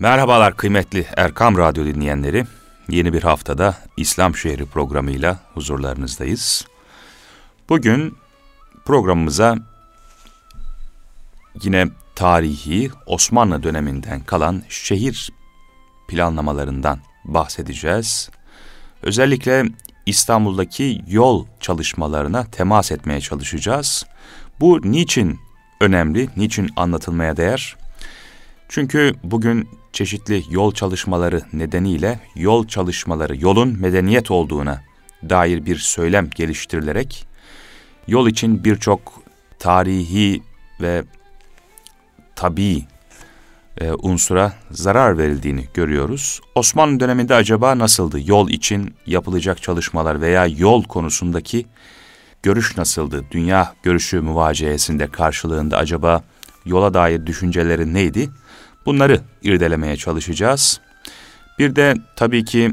Merhabalar kıymetli Erkam Radyo dinleyenleri. Yeni bir haftada İslam Şehri programıyla huzurlarınızdayız. Bugün programımıza yine tarihi Osmanlı döneminden kalan şehir planlamalarından bahsedeceğiz. Özellikle İstanbul'daki yol çalışmalarına temas etmeye çalışacağız. Bu niçin önemli, niçin anlatılmaya değer? Çünkü bugün çeşitli yol çalışmaları nedeniyle yolun medeniyet olduğuna dair bir söylem geliştirilerek yol için birçok tarihi ve tabii unsura zarar verildiğini görüyoruz. Osmanlı döneminde acaba nasıldı? Yol için yapılacak çalışmalar veya yol konusundaki görüş nasıldı? Dünya görüşü muvaciyesinde karşılığında acaba yola dair düşünceleri neydi? Bunları irdelemeye çalışacağız. Bir de tabii ki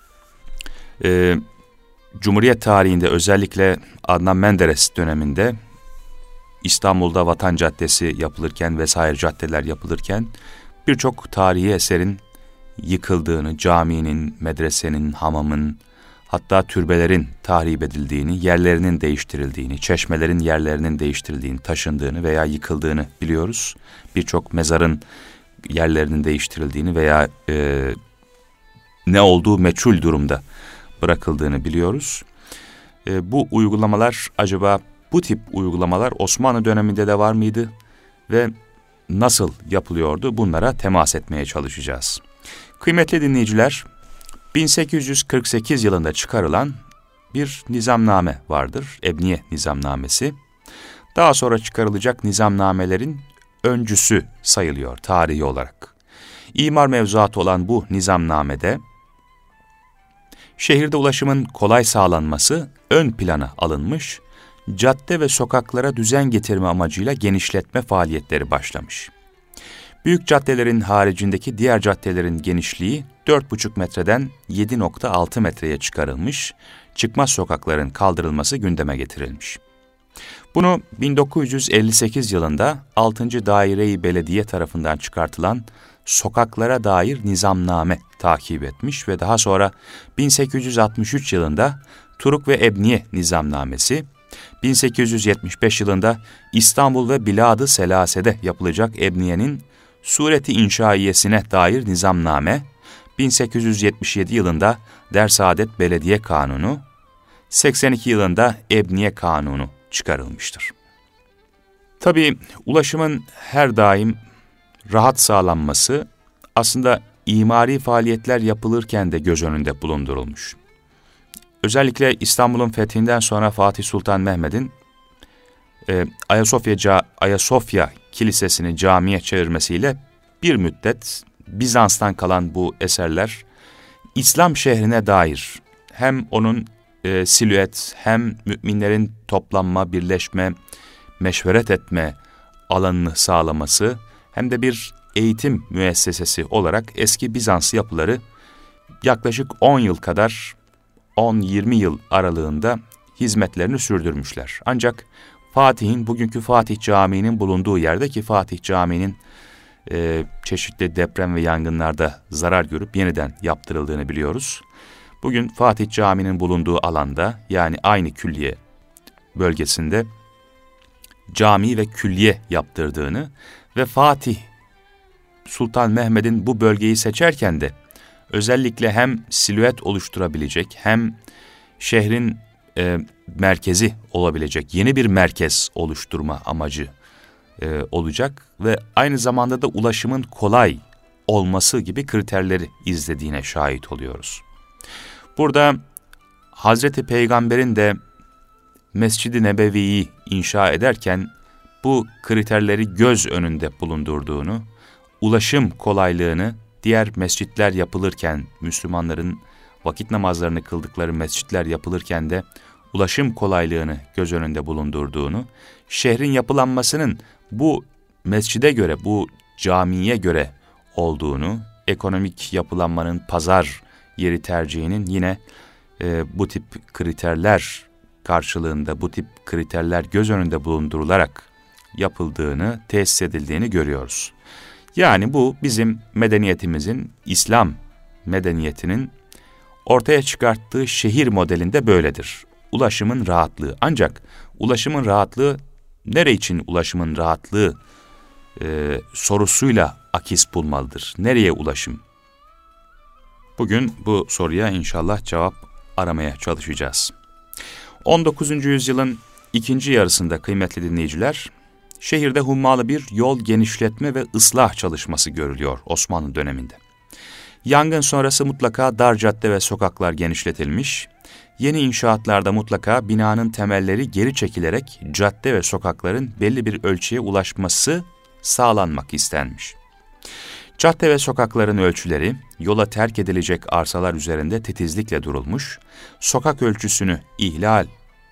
Cumhuriyet tarihinde özellikle Adnan Menderes döneminde İstanbul'da Vatan Caddesi yapılırken vesaire caddeler yapılırken birçok tarihi eserin yıkıldığını, caminin, medresenin, hamamın, hatta türbelerin tahrip edildiğini, yerlerinin değiştirildiğini, çeşmelerin yerlerinin değiştirildiğini, taşındığını veya yıkıldığını biliyoruz. Birçok mezarın yerlerinin değiştirildiğini veya ne olduğu meçhul durumda bırakıldığını biliyoruz. Bu uygulamalar acaba bu tip uygulamalar Osmanlı döneminde de var mıydı ve nasıl yapılıyordu? Bunlara temas etmeye çalışacağız. Kıymetli dinleyiciler, 1848 yılında çıkarılan bir nizamname vardır. Ebniye Nizamnamesi. Daha sonra çıkarılacak nizamnamelerin öncüsü sayılıyor tarihi olarak. İmar mevzuatı olan bu nizamnamede şehirde ulaşımın kolay sağlanması ön plana alınmış, cadde ve sokaklara düzen getirme amacıyla genişletme faaliyetleri başlamış. Büyük caddelerin haricindeki diğer caddelerin genişliği 4,5 metreden 7,6 metreye çıkarılmış, çıkmaz sokakların kaldırılması gündeme getirilmiş. Bunu 1958 yılında 6. Daire-i Belediye tarafından çıkartılan Sokaklara Dair Nizamname takip etmiş ve daha sonra 1863 yılında Turuk ve Ebniye Nizamnamesi, 1875 yılında İstanbul ve Bilad-ı Selase'de yapılacak ebniyenin sureti inşaiyesine dair nizamname, 1877 yılında Dersaadet Belediye Kanunu, 82 yılında Ebniye Kanunu çıkarılmıştır. Tabii ulaşımın her daim rahat sağlanması aslında imari faaliyetler yapılırken de göz önünde bulundurulmuş. Özellikle İstanbul'un fethinden sonra Fatih Sultan Mehmet'in Ayasofya Kilisesi'ni camiye çevirmesiyle bir müddet Bizans'tan kalan bu eserler İslam şehrine dair hem onun silüet hem müminlerin toplanma, birleşme, meşveret etme alanını sağlaması hem de bir eğitim müessesesi olarak eski Bizans yapıları yaklaşık 10 yıl kadar 10-20 yıl aralığında hizmetlerini sürdürmüşler. Ancak Fatih'in, bugünkü Fatih Camii'nin bulunduğu yerde ki Fatih Camii'nin çeşitli deprem ve yangınlarda zarar görüp yeniden yaptırıldığını biliyoruz. Bugün Fatih Camii'nin bulunduğu alanda yani aynı külliye bölgesinde cami ve külliye yaptırdığını ve Fatih Sultan Mehmet'in bu bölgeyi seçerken de özellikle hem silüet oluşturabilecek hem şehrin merkezi olabilecek yeni bir merkez oluşturma amacı olacak ve aynı zamanda da ulaşımın kolay olması gibi kriterleri izlediğine şahit oluyoruz. Burada Hazreti Peygamber'in de Mescid-i Nebevi'yi inşa ederken bu kriterleri göz önünde bulundurduğunu, ulaşım kolaylığını diğer mescitler yapılırken, Müslümanların vakit namazlarını kıldıkları mescitler yapılırken de ulaşım kolaylığını göz önünde bulundurduğunu, şehrin yapılanmasının bu mescide göre, bu camiye göre olduğunu, ekonomik yapılanmanın pazar yeri tercihinin yine bu tip kriterler karşılığında, bu tip kriterler göz önünde bulundurularak yapıldığını, tesis edildiğini görüyoruz. Yani bu bizim medeniyetimizin, İslam medeniyetinin ortaya çıkarttığı şehir modelinde böyledir. Ulaşımın rahatlığı. Ancak ulaşımın rahatlığı, nere için ulaşımın rahatlığı sorusuyla akis bulmalıdır. Nereye ulaşım? Bugün bu soruya inşallah cevap aramaya çalışacağız. 19. yüzyılın ikinci yarısında kıymetli dinleyiciler, şehirde hummalı bir yol genişletme ve ıslah çalışması görülüyor Osmanlı döneminde. Yangın sonrası mutlaka dar cadde ve sokaklar genişletilmiş, yeni inşaatlarda mutlaka binanın temelleri geri çekilerek cadde ve sokakların belli bir ölçüye ulaşması sağlanmak istenmiş. Cadde ve sokakların ölçüleri, yola terk edilecek arsalar üzerinde titizlikle durulmuş, sokak ölçüsünü ihlal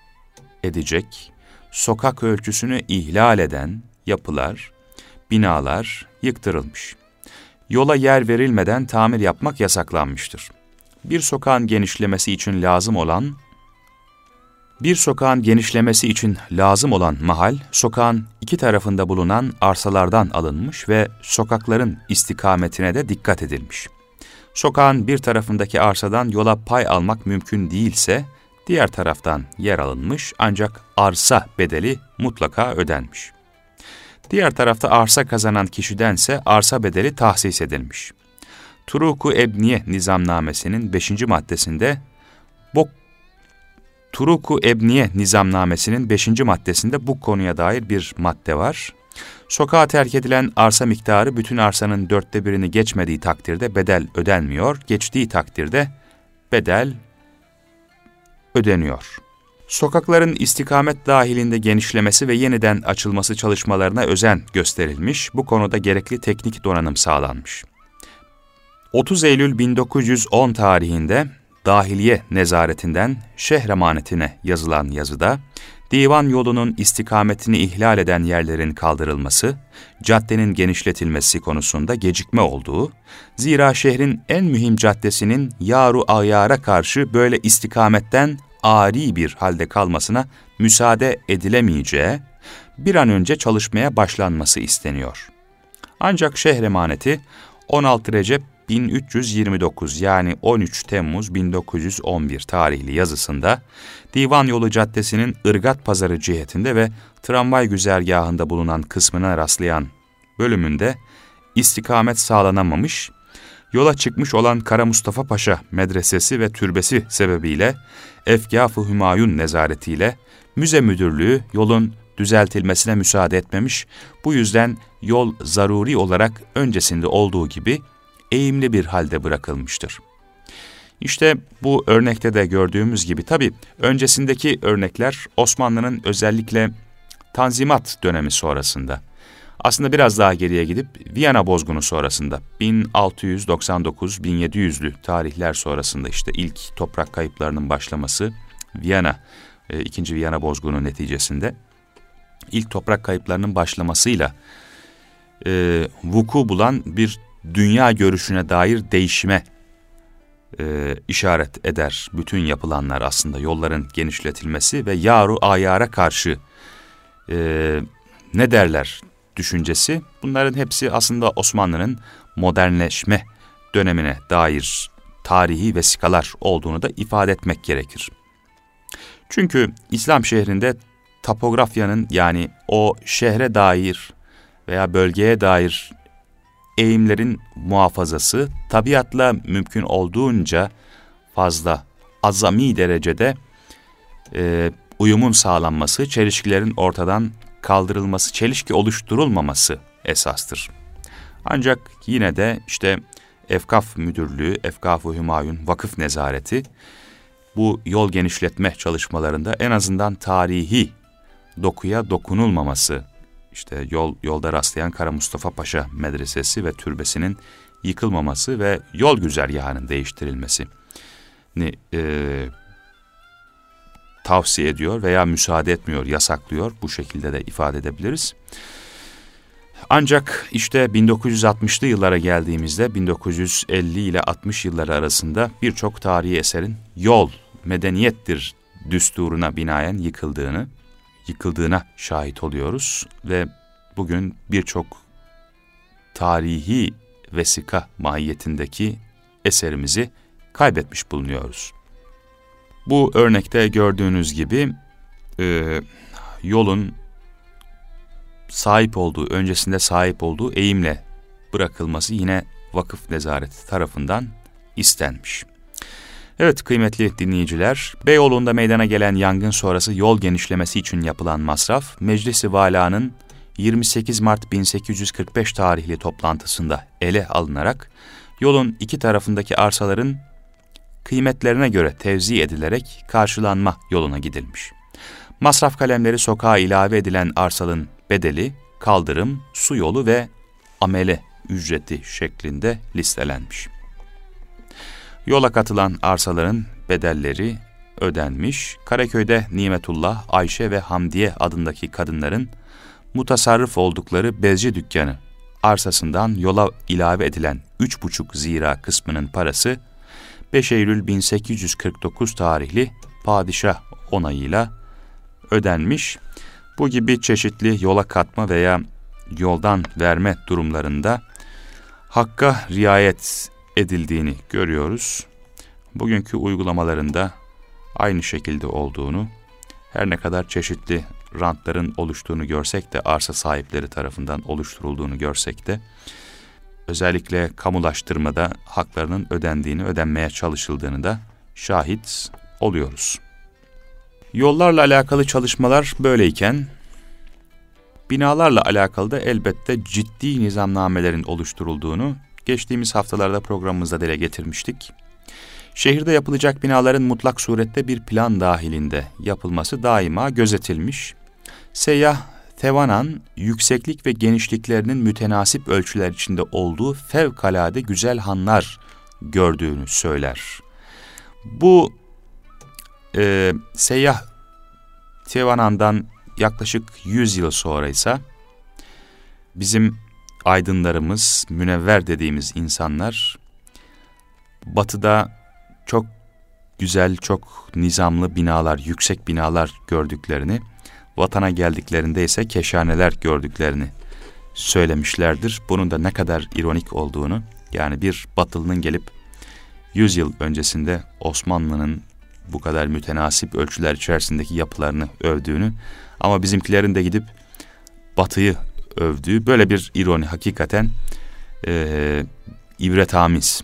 eden yapılar, binalar yıktırılmış. Yola yer verilmeden tamir yapmak yasaklanmıştır. Bir sokağın genişlemesi için lazım olan mahal, sokağın iki tarafında bulunan arsalardan alınmış ve sokakların istikametine de dikkat edilmiş. Sokağın bir tarafındaki arsadan yola pay almak mümkün değilse, diğer taraftan yer alınmış ancak arsa bedeli mutlaka ödenmiş. Diğer tarafta arsa kazanan kişidense arsa bedeli tahsis edilmiş. Turuk-u Ebniye Nizamnamesi'nin 5. maddesinde bu konuya dair bir madde var. Sokağa terk edilen arsa miktarı bütün arsanın 1/4'ini geçmediği takdirde bedel ödenmiyor, geçtiği takdirde bedel ödeniyor. Sokakların istikamet dahilinde genişlemesi ve yeniden açılması çalışmalarına özen gösterilmiş, bu konuda gerekli teknik donanım sağlanmış. 30 Eylül 1910 tarihinde Dahiliye Nezaretinden şehre emanetine yazılan yazıda, divan yolunun istikametini ihlal eden yerlerin kaldırılması, caddenin genişletilmesi konusunda gecikme olduğu, zira şehrin en mühim caddesinin yaru ayara karşı böyle istikametten ari bir halde kalmasına müsaade edilemeyeceği, bir an önce çalışmaya başlanması isteniyor. Ancak şehre emaneti 16 Recep 1329 yani 13 Temmuz 1911 tarihli yazısında Divan Yolu Caddesi'nin Irgat Pazarı cihetinde ve tramvay güzergahında bulunan kısmına rastlayan bölümünde istikamet sağlanamamış, yola çıkmış olan Kara Mustafa Paşa Medresesi ve türbesi sebebiyle Efgâf-ı Hümayun nezaretiyle müze müdürlüğü yolun düzeltilmesine müsaade etmemiş, bu yüzden yol zaruri olarak öncesinde olduğu gibi eğimli bir halde bırakılmıştır. İşte bu örnekte de gördüğümüz gibi tabii öncesindeki örnekler Osmanlı'nın özellikle Tanzimat dönemi sonrasında, aslında biraz daha geriye gidip Viyana bozgunu sonrasında 1699-1700'lü tarihler sonrasında işte ilk toprak kayıplarının başlaması, İkinci Viyana bozgunu neticesinde ilk toprak kayıplarının başlamasıyla vuku bulan bir dünya görüşüne dair değişime işaret eder bütün yapılanlar, aslında yolların genişletilmesi ve yaru ayara karşı ne derler düşüncesi. Bunların hepsi aslında Osmanlı'nın modernleşme dönemine dair tarihi vesikalar olduğunu da ifade etmek gerekir. Çünkü İslam şehrinde topografyanın, yani o şehre dair veya bölgeye dair eğimlerin muhafazası, tabiatla mümkün olduğunca fazla, azami derecede uyumun sağlanması, çelişkilerin ortadan kaldırılması, çelişki oluşturulmaması esastır. Ancak yine de işte Efkaf Müdürlüğü, Efkaf-ı Hümayun Vakıf Nezareti bu yol genişletme çalışmalarında en azından tarihi dokuya dokunulmaması, işte yolda rastlayan Kara Mustafa Paşa Medresesi ve türbesinin yıkılmaması ve yol güzergahının değiştirilmesini tavsiye ediyor veya müsaade etmiyor, yasaklıyor. Bu şekilde de ifade edebiliriz. Ancak işte 1960'lı yıllara geldiğimizde 1950 ile 60 yılları arasında birçok tarihi eserin yol medeniyettir düsturuna binaen yıkıldığına şahit oluyoruz ve bugün birçok tarihi vesika mahiyetindeki eserimizi kaybetmiş bulunuyoruz. Bu örnekte gördüğünüz gibi yolun öncesinde sahip olduğu eğimle bırakılması yine vakıf nezareti tarafından istenmiş. Evet kıymetli dinleyiciler, Beyoğlu'nda meydana gelen yangın sonrası yol genişlemesi için yapılan masraf, Meclis-i Vala'nın 28 Mart 1845 tarihli toplantısında ele alınarak, yolun iki tarafındaki arsaların kıymetlerine göre tevzi edilerek karşılanma yoluna gidilmiş. Masraf kalemleri sokağa ilave edilen arsanın bedeli, kaldırım, su yolu ve amele ücreti şeklinde listelenmiş. Yola katılan arsaların bedelleri ödenmiş. Karaköy'de Nimetullah, Ayşe ve Hamdiye adındaki kadınların mutasarrıf oldukları bezci dükkanı arsasından yola ilave edilen 3,5 zira kısmının parası 5 Eylül 1849 tarihli padişah onayıyla ödenmiş. Bu gibi çeşitli yola katma veya yoldan verme durumlarında hakka riayet edildiğini görüyoruz. Bugünkü uygulamalarında aynı şekilde olduğunu, her ne kadar çeşitli rantların oluştuğunu görsek de, arsa sahipleri tarafından oluşturulduğunu görsek de, özellikle kamulaştırmada haklarının ödenmeye çalışıldığını da şahit oluyoruz. Yollarla alakalı çalışmalar böyleyken, binalarla alakalı da elbette ciddi nizamnamelerin oluşturulduğunu geçtiğimiz haftalarda programımızda dile getirmiştik. Şehirde yapılacak binaların mutlak surette bir plan dahilinde yapılması daima gözetilmiş. Seyyah Tevanan, yükseklik ve genişliklerinin mütenasip ölçüler içinde olduğu fevkalade güzel hanlar gördüğünü söyler. Bu Seyyah Tevanan'dan yaklaşık 100 yıl sonra ise bizim aydınlarımız, münevver dediğimiz insanlar batıda çok güzel, çok nizamlı binalar, yüksek binalar gördüklerini, vatana geldiklerinde ise keşaneler gördüklerini söylemişlerdir. Bunun da ne kadar ironik olduğunu, yani bir batılının gelip 100 yıl öncesinde Osmanlı'nın bu kadar mütenasip ölçüler içerisindeki yapılarını övdüğünü, ama bizimkilerin de gidip batıyı övdüğü, böyle bir ironi hakikaten ibretamiz.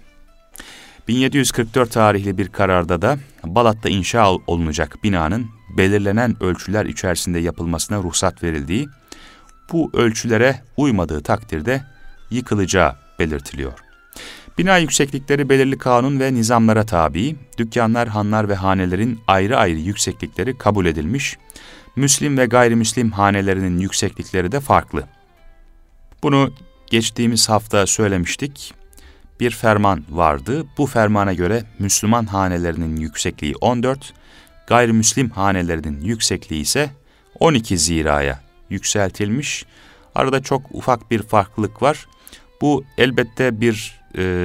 1744 tarihli bir kararda da Balat'ta inşa olunacak binanın belirlenen ölçüler içerisinde yapılmasına ruhsat verildiği, bu ölçülere uymadığı takdirde yıkılacağı belirtiliyor. Bina yükseklikleri belirli kanun ve nizamlara tabi, dükkanlar, hanlar ve hanelerin ayrı ayrı yükseklikleri kabul edilmiş, Müslim ve gayrimüslim hanelerinin yükseklikleri de farklı. Bunu geçtiğimiz hafta söylemiştik. Bir ferman vardı. Bu fermana göre Müslüman hanelerinin yüksekliği 14, gayrimüslim hanelerinin yüksekliği ise 12 ziraya yükseltilmiş. Arada çok ufak bir farklılık var. Bu elbette bir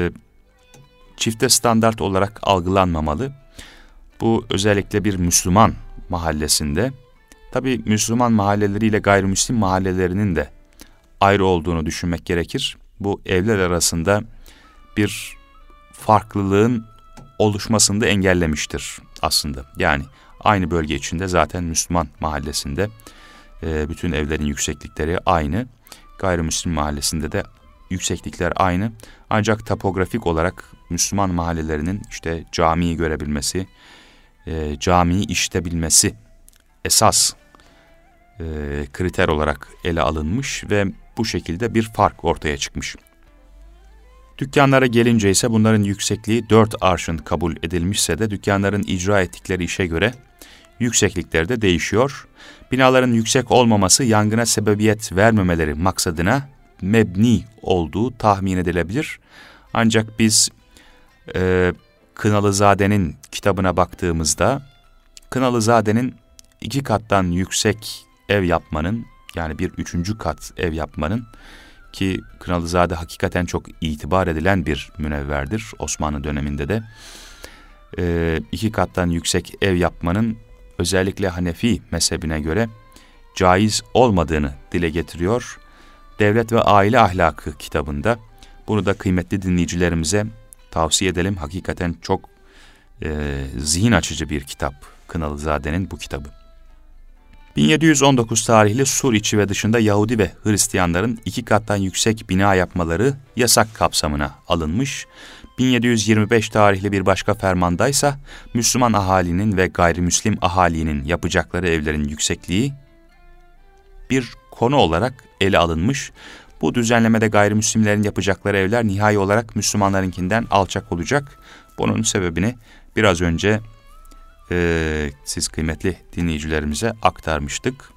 çifte standart olarak algılanmamalı. Bu özellikle bir Müslüman mahallesinde, tabii Müslüman mahalleleriyle gayrimüslim mahallelerinin de ayrı olduğunu düşünmek gerekir. Bu evler arasında bir farklılığın oluşmasını da engellemiştir aslında. Yani aynı bölge içinde zaten Müslüman mahallesinde bütün evlerin yükseklikleri aynı. Gayrimüslim mahallesinde de yükseklikler aynı. Ancak topografik olarak Müslüman mahallelerinin işte camiyi görebilmesi, camiyi işitebilmesi esas kriter olarak ele alınmış ve bu şekilde bir fark ortaya çıkmış. Dükkanlara gelince ise bunların yüksekliği 4 arşın kabul edilmişse de dükkanların icra ettikleri işe göre yükseklikleri de değişiyor. Binaların yüksek olmaması yangına sebebiyet vermemeleri maksadına mebni olduğu tahmin edilebilir. Ancak biz Kınalızade'nin kitabına baktığımızda Kınalızade'nin 2 kattan yüksek ev yapmanın, yani bir 3. kat ev yapmanın, ki Kınalızade hakikaten çok itibar edilen bir münevverdir Osmanlı döneminde de, 2 kattan yüksek ev yapmanın özellikle Hanefi mezhebine göre caiz olmadığını dile getiriyor. Devlet ve Aile Ahlakı kitabında. Bunu da kıymetli dinleyicilerimize tavsiye edelim. Hakikaten çok zihin açıcı bir kitap. Kınalızade'nin bu kitabı. 1719 tarihli Sur içi ve dışında Yahudi ve Hristiyanların 2 kattan yüksek bina yapmaları yasak kapsamına alınmış. 1725 tarihli bir başka fermandaysa Müslüman ahalinin ve gayrimüslim ahalinin yapacakları evlerin yüksekliği bir konu olarak ele alınmış. Bu düzenlemede gayrimüslimlerin yapacakları evler nihai olarak Müslümanlarınkinden alçak olacak. Bunun sebebini biraz önce siz kıymetli dinleyicilerimize aktarmıştık.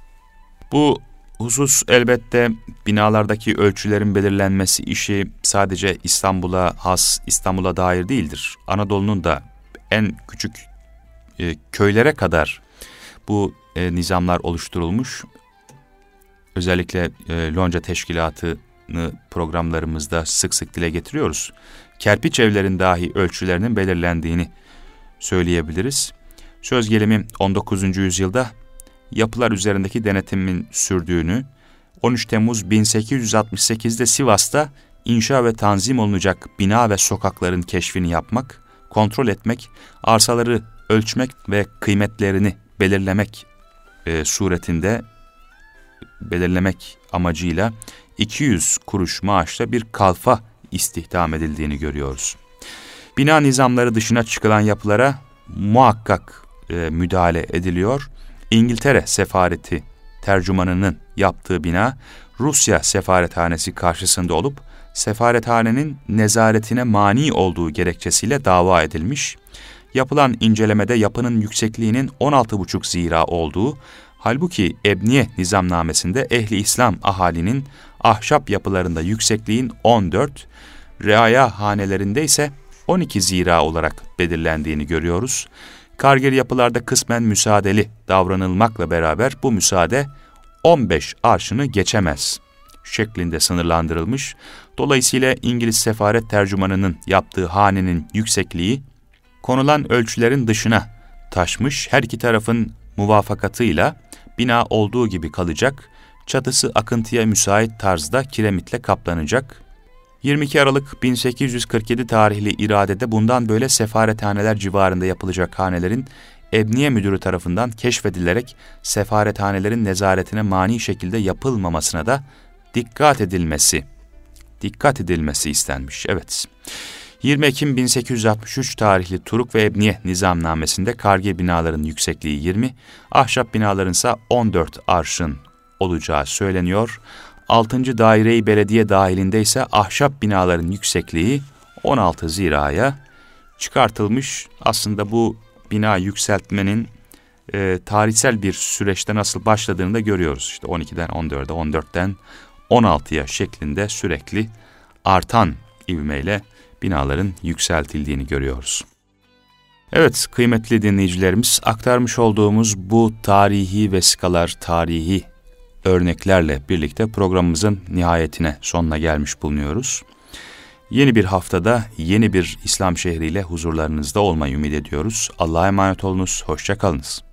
Bu husus elbette binalardaki ölçülerin belirlenmesi işi sadece İstanbul'a has, İstanbul'a dair değildir. Anadolu'nun da en küçük köylere kadar bu nizamlar oluşturulmuş. Özellikle Lonca Teşkilatı'nı programlarımızda sık sık dile getiriyoruz. Kerpiç evlerin dahi ölçülerinin belirlendiğini söyleyebiliriz. Söz gelimi 19. yüzyılda yapılar üzerindeki denetimin sürdüğünü, 13 Temmuz 1868'de Sivas'ta inşa ve tanzim olunacak bina ve sokakların keşfini yapmak, kontrol etmek, arsaları ölçmek ve kıymetlerini belirlemek suretinde belirlemek amacıyla 200 kuruş maaşla bir kalfa istihdam edildiğini görüyoruz. Bina nizamları dışına çıkılan yapılara muhakkak müdahale ediliyor. İngiltere sefareti tercümanının yaptığı bina Rusya sefarethanesi karşısında olup sefarethanenin nezaretine mani olduğu gerekçesiyle dava edilmiş. Yapılan incelemede yapının yüksekliğinin 16,5 zira olduğu, halbuki Ebniye nizamnamesinde ehli İslam ahalinin ahşap yapılarında yüksekliğin 14, reaya hanelerinde ise 12 zira olarak belirlendiğini görüyoruz. Kargir yapılarda kısmen müsaadeli davranılmakla beraber bu müsaade 15 arşını geçemez şeklinde sınırlandırılmış. Dolayısıyla İngiliz sefaret tercümanının yaptığı hanenin yüksekliği konulan ölçülerin dışına taşmış. Her iki tarafın muvafakatıyla bina olduğu gibi kalacak. Çatısı akıntıya müsait tarzda kiremitle kaplanacak. 22 Aralık 1847 tarihli iradede bundan böyle sefarethaneler civarında yapılacak hanelerin Ebniye Müdürü tarafından keşfedilerek sefarethanelerin nezaretine mani şekilde yapılmamasına da dikkat edilmesi istenmiş. Evet. 20 Ekim 1863 tarihli Turuk ve Ebniye nizamnamesinde kargir binaların yüksekliği 20, ahşap binaların ise 14 arşın olacağı söyleniyor. 6. Daire-i Belediye dahilinde ise ahşap binaların yüksekliği 16 ziraya çıkartılmış. Aslında bu bina yükseltmenin tarihsel bir süreçte nasıl başladığını da görüyoruz. İşte 12'den 14'e, 14'ten 16'ya şeklinde sürekli artan ivmeyle binaların yükseltildiğini görüyoruz. Evet kıymetli dinleyicilerimiz, aktarmış olduğumuz bu tarihi vesikalar, tarihi örneklerle birlikte programımızın nihayetine, sonuna gelmiş bulunuyoruz. Yeni bir haftada yeni bir İslam şehriyle huzurlarınızda olmayı ümit ediyoruz. Allah'a emanet olunuz, hoşça kalınız.